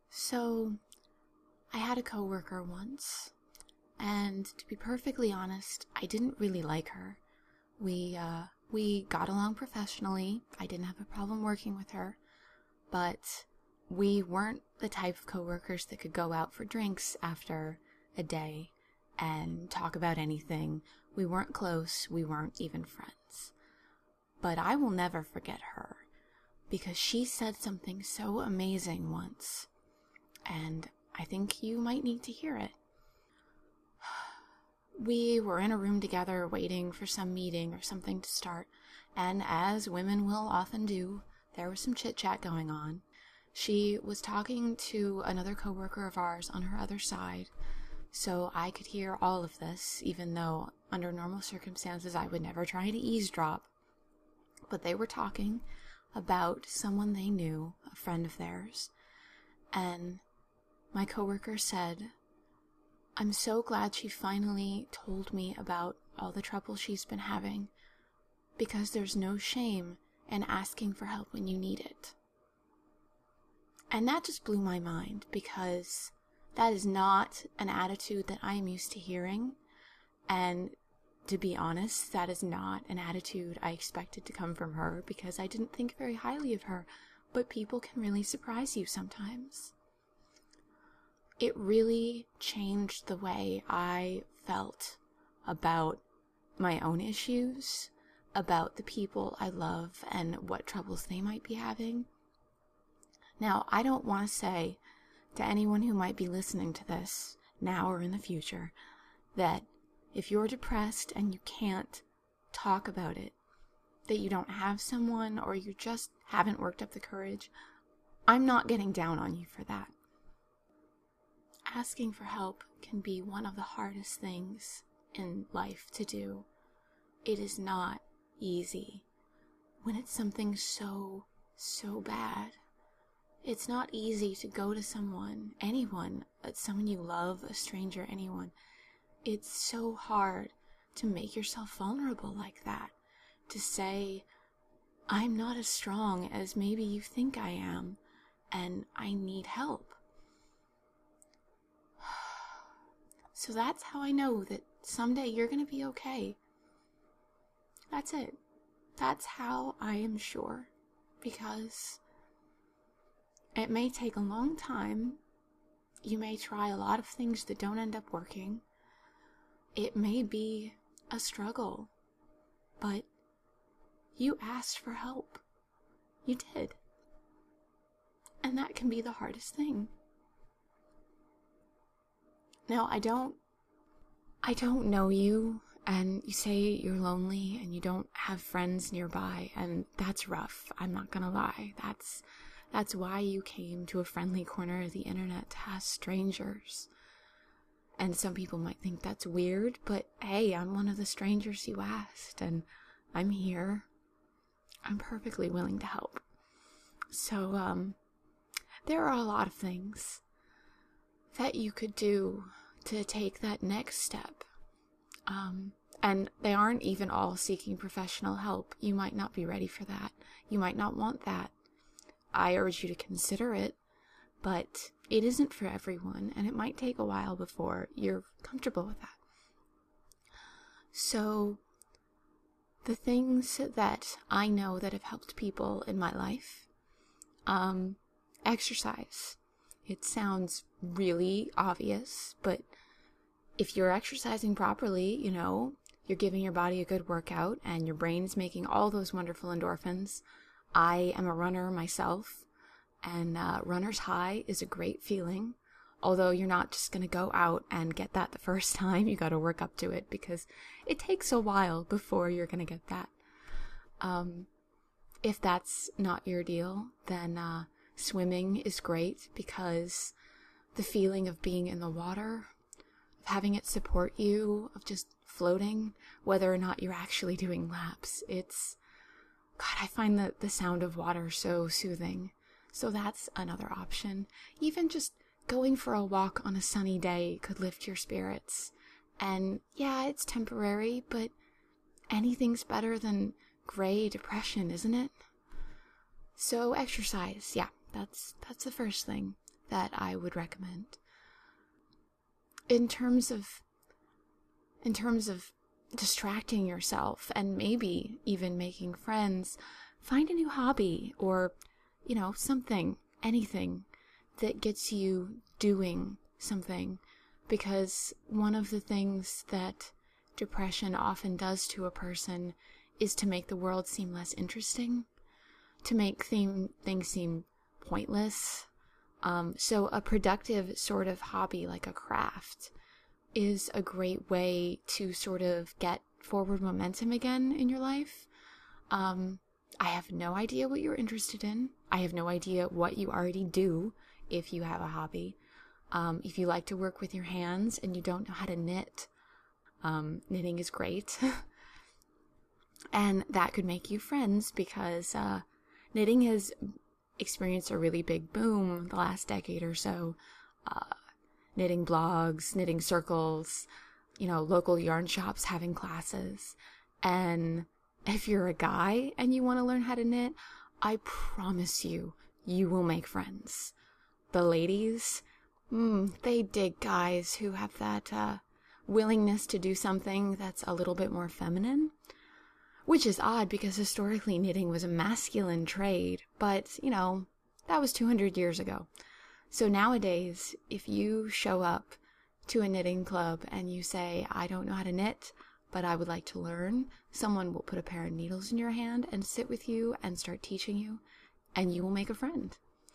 So, I had a coworker once, and to be perfectly honest, I didn't really like her. We got along professionally. I didn't have a problem working with her, but we weren't the type of coworkers that could go out for drinks after a day and talk about anything. We weren't close. We weren't even friends. But I will never forget her because she said something so amazing once, and I think you might need to hear it. We were in a room together waiting for some meeting or something to start, and as women will often do, there was some chit-chat going on. She was talking to another coworker of ours on her other side, so I could hear all of this, even though under normal circumstances I would never try to eavesdrop. But they were talking about someone they knew, a friend of theirs, and my coworker said, "I'm so glad she finally told me about all the trouble she's been having, because there's no shame in asking for help when you need it." And that just blew my mind, because that is not an attitude that I am used to hearing, and to be honest, that is not an attitude I expected to come from her, because I didn't think very highly of her, but people can really surprise you sometimes. It really changed the way I felt about my own issues, about the people I love and what troubles they might be having. Now, I don't want to say to anyone who might be listening to this, now or in the future, that if you're depressed and you can't talk about it, that you don't have someone or you just haven't worked up the courage, I'm not getting down on you for that. Asking for help can be one of the hardest things in life to do. It is not easy when it's something so bad. It's not easy to go to someone, anyone, someone you love, a stranger, anyone. It's so hard to make yourself vulnerable like that, to say, "I'm not as strong as maybe you think I am, and I need help." So that's how I know that someday you're going to be okay. That's it. That's how I am sure. Because it may take a long time. You may try a lot of things that don't end up working. It may be a struggle. But you asked for help. You did. And that can be the hardest thing. Now, I don't know you, and you say you're lonely and you don't have friends nearby, and that's rough. I'm not gonna lie. That's why you came to a friendly corner of the internet to ask strangers. And some people might think that's weird, but hey, I'm one of the strangers you asked, and I'm here. I'm perfectly willing to help. So, there are a lot of things that you could do to take that next step. And they aren't even all seeking professional help. You might not be ready for that. You might not want that. I urge you to consider it, but it isn't for everyone, and it might take a while before you're comfortable with that. So, the things that I know that have helped people in my life, exercise. It sounds really obvious, but if you're exercising properly, you're giving your body a good workout and your brain's making all those wonderful endorphins. I am a runner myself, and runner's high is a great feeling. Although you're not just going to go out and get that the first time, you got to work up to it because it takes a while before you're going to get that. If that's not your deal, then swimming is great because the feeling of being in the water, of having it support you, of just floating, whether or not you're actually doing laps, I find the sound of water so soothing. So that's another option. Even just going for a walk on a sunny day could lift your spirits. And yeah, it's temporary, but anything's better than gray depression, isn't it? So exercise, yeah, that's the first thing. that I would recommend. In terms of distracting yourself and maybe even making friends, find a new hobby or, anything that gets you doing something. Because one of the things that depression often does to a person is to make the world seem less interesting, to make things seem pointless. So a productive sort of hobby like a craft is a great way to sort of get forward momentum again in your life. I have no idea what you're interested in. I have no idea what you already do if you have a hobby. If you like to work with your hands and you don't know how to knit, knitting is great. And that could make you friends because knitting has experienced a really big boom the last decade or so. Knitting blogs, knitting circles, local yarn shops having classes. And if you're a guy and you want to learn how to knit, I promise you will make friends. The ladies, they dig guys who have that willingness to do something that's a little bit more feminine, which is odd because historically knitting was a masculine trade, but, that was 200 years ago. So nowadays, if you show up to a knitting club and you say, I don't know how to knit, but I would like to learn, someone will put a pair of needles in your hand and sit with you and start teaching you, and you will make a friend.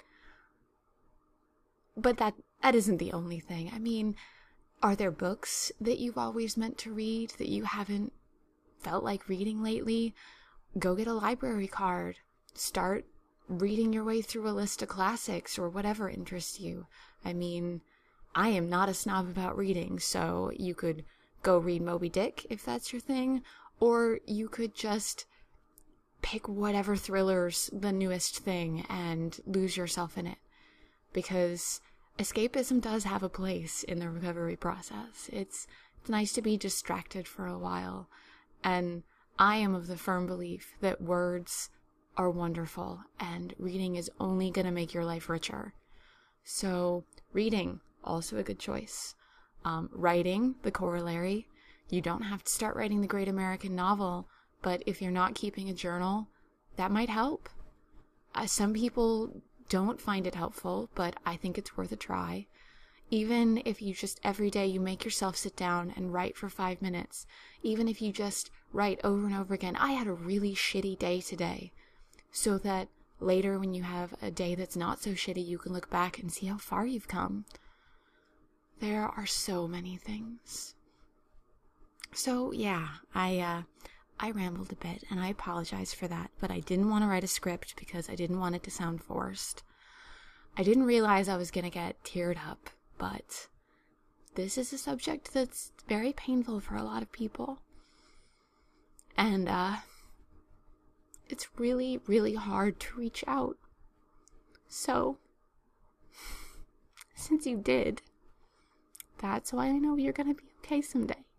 But that isn't the only thing. I mean, are there books that you've always meant to read that you haven't felt like reading lately? Go get a library card. Start reading your way through a list of classics or whatever interests you. I mean, I am not a snob about reading, so you could go read Moby Dick if that's your thing, or you could just pick whatever thriller's the newest thing and lose yourself in it. Because escapism does have a place in the recovery process. It's nice to be distracted for a while. And I am of the firm belief that words are wonderful and reading is only going to make your life richer. So reading, also a good choice. Writing, the corollary. You don't have to start writing the great American novel, but if you're not keeping a journal, that might help. Some people don't find it helpful, but I think it's worth a try. Even if you just every day you make yourself sit down and write for 5 minutes, even if you just write over and over again, I had a really shitty day today, so that later when you have a day that's not so shitty, you can look back and see how far you've come. There are so many things. So yeah, I rambled a bit, and I apologize for that, but I didn't want to write a script because I didn't want it to sound forced. I didn't realize I was going to get teared up, but this is a subject that's very painful for a lot of people. And, it's really, really hard to reach out. So, since you did, that's why I know you're going to be okay someday.